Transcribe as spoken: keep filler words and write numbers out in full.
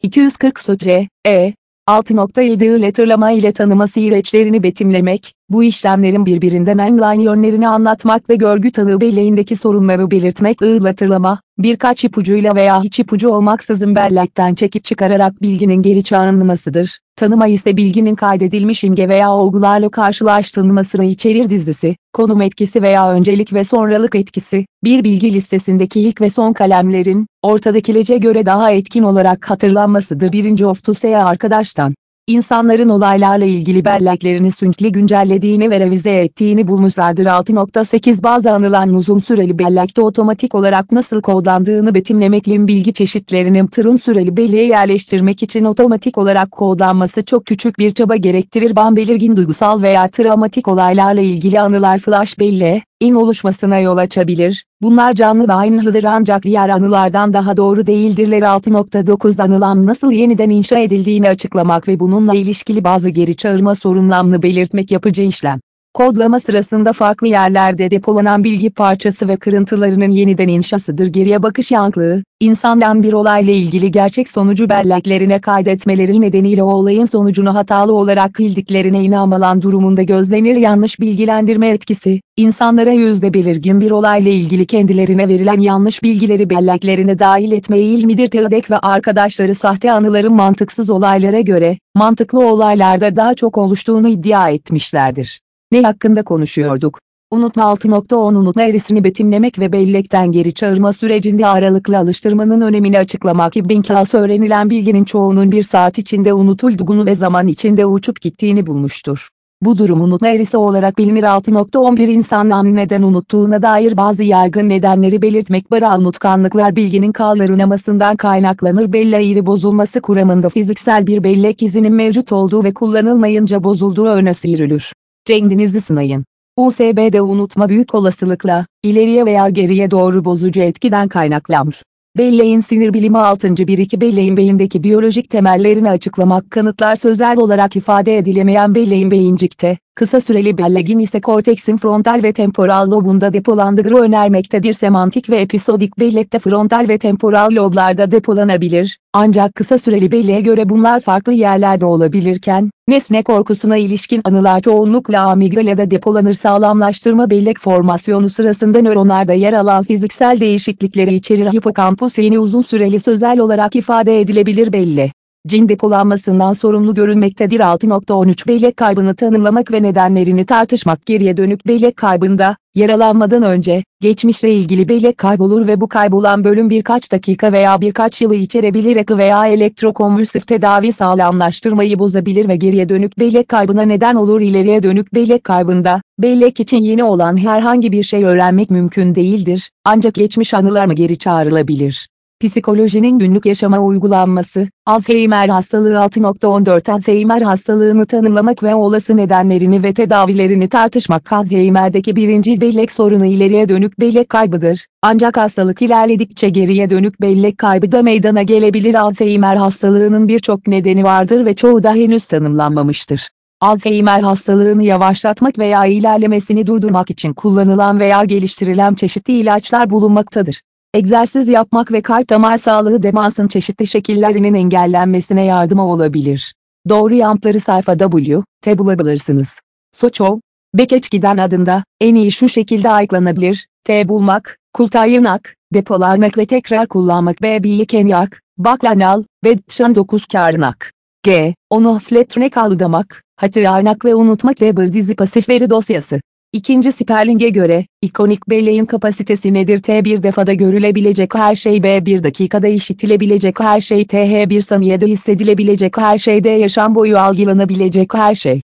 iki yüz kırk S C, E, altı nokta yedi I letterlama ile tanıma süreçlerini betimlemek, bu işlemlerin birbirinden ayrılan yönlerini anlatmak ve görgü tanığı belleğindeki sorunları belirtmek. I letterlama, birkaç ipucuyla veya hiç ipucu olmaksızın bellekten çekip çıkararak bilginin geri çağrılmasıdır. Tanıma ise bilginin kaydedilmiş imge veya olgularla karşılaştırılmasını içerir. Dizisi, konum etkisi veya öncelik ve sonralık etkisi, bir bilgi listesindeki ilk ve son kalemlerin, ortadaki lece göre daha etkin olarak hatırlanmasıdır. Birinci of to say arkadaştan, İnsanların olaylarla ilgili belleklerini sürekli güncellediğini ve revize ettiğini bulmuşlardır. altı nokta sekiz Bazı anılan uzun süreli bellekte otomatik olarak nasıl kodlandığını betimlemek. Lim bilgi çeşitlerinin tırın süreli belleğe yerleştirmek için otomatik olarak kodlanması çok küçük bir çaba gerektirir. Ban belirgin duygusal veya travmatik olaylarla ilgili anılar flash belleğe, in oluşmasına yol açabilir. Bunlar canlı ve aynıdır ancak diğer anılardan daha doğru değildirler. altı nokta dokuz Anılan nasıl yeniden inşa edildiğini açıklamak ve bununla ilişkili bazı geri çağırma sorunlarını belirtmek. Yapıcı işlem, kodlama sırasında farklı yerlerde depolanan bilgi parçası ve kırıntılarının yeniden inşasıdır. Geriye bakış yankılı, insandan bir olayla ilgili gerçek sonucu belleklerine kaydetmeleri nedeniyle o olayın sonucunu hatalı olarak bildiklerine inanmalan durumunda gözlenir. Yanlış bilgilendirme etkisi, insanlara yüzde belirgin bir olayla ilgili kendilerine verilen yanlış bilgileri belleklerine dahil etme eğilimidir. Perdek ve arkadaşları sahte anıların mantıksız olaylara göre, mantıklı olaylarda daha çok oluştuğunu iddia etmişlerdir. Ne hakkında konuşuyorduk? Unutma. altı nokta on Unutma eğrisini betimlemek ve bellekten geri çağırma sürecinde aralıklı alıştırmanın önemini açıklamak. İbn Klaus öğrenilen bilginin çoğunun bir saat içinde unutulduğunu ve zaman içinde uçup gittiğini bulmuştur. Bu durum unutma eğrisi olarak bilinir. altı nokta on bir İnsanın neden unuttuğuna dair bazı yaygın nedenleri belirtmek. Bara unutkanlıklar bilginin kaldırılmasından kaynaklanır. Bellek eğri bozulması kuramında fiziksel bir bellek izinin mevcut olduğu ve kullanılmayınca bozulduğu öne sürülür. Kendinizi sınayın. U S B'de unutma büyük olasılıkla, ileriye veya geriye doğru bozucu etkiden kaynaklanır. Belleğin sinir bilimi altıncı bir iki Belleğin beyindeki biyolojik temellerini açıklamak. Kanıtlar sözel olarak ifade edilemeyen belleğin beyincikte, kısa süreli belleğin ise korteksin frontal ve temporal lobunda depolandığı önermektedir. Semantik ve episodik bellekte frontal ve temporal loblarda depolanabilir, ancak kısa süreli belleğe göre bunlar farklı yerlerde olabilirken, nesne korkusuna ilişkin anılar çoğunlukla amigdalada depolanır. Sağlamlaştırma bellek formasyonu sırasında nöronlarda yer alan fiziksel değişiklikleri içerir. Hipokampus yeni uzun süreli sözel olarak ifade edilebilir. Belleğin depolanmasından sorumlu görülmektedir. altı nokta on üç Bellek kaybını tanımlamak ve nedenlerini tartışmak. Geriye dönük bellek kaybında, yaralanmadan önce, geçmişle ilgili bellek kaybolur ve bu kaybolan bölüm birkaç dakika veya birkaç yılı içerebilir. Akı veya elektrokonvülsif tedavi sağlamlaştırmayı bozabilir ve geriye dönük bellek kaybına neden olur. İleriye dönük bellek kaybında, bellek için yeni olan herhangi bir şey öğrenmek mümkün değildir, ancak geçmiş anılar mı geri çağrılabilir? Psikolojinin günlük yaşama uygulanması, Alzheimer hastalığı. altı nokta on dört Alzheimer hastalığını tanımlamak ve olası nedenlerini ve tedavilerini tartışmak. Alzheimer'deki birinci bellek sorunu ileriye dönük bellek kaybıdır, ancak hastalık ilerledikçe geriye dönük bellek kaybı da meydana gelebilir. Alzheimer hastalığının birçok nedeni vardır ve çoğu da henüz tanımlanmamıştır. Alzheimer hastalığını yavaşlatmak veya ilerlemesini durdurmak için kullanılan veya geliştirilen çeşitli ilaçlar bulunmaktadır. Egzersiz yapmak ve kalp damar sağlığı demansın çeşitli şekillerinin engellenmesine yardımı olabilir. Doğru yanıtları sayfa W T'te bulabilirsiniz. Soçov, Bekeçkiden adında, en iyi şu şekilde ayıklanabilir: T bulmak, kultayırnak, depolarnak ve tekrar kullanmak. B biyikenyak, baklanal, ve tşan dokuz karnak. G, onu hafletrenek aldamak, hatırlamak ve unutmak. Weber dizi pasif veri dosyası. İkinci Sperling'e göre, ikonik belleğin kapasitesi nedir? T bir defada görülebilecek her şey, B bir dakikada işitilebilecek her şey, T H bir saniyede hissedilebilecek her şey, D yaşam boyu algılanabilecek her şey.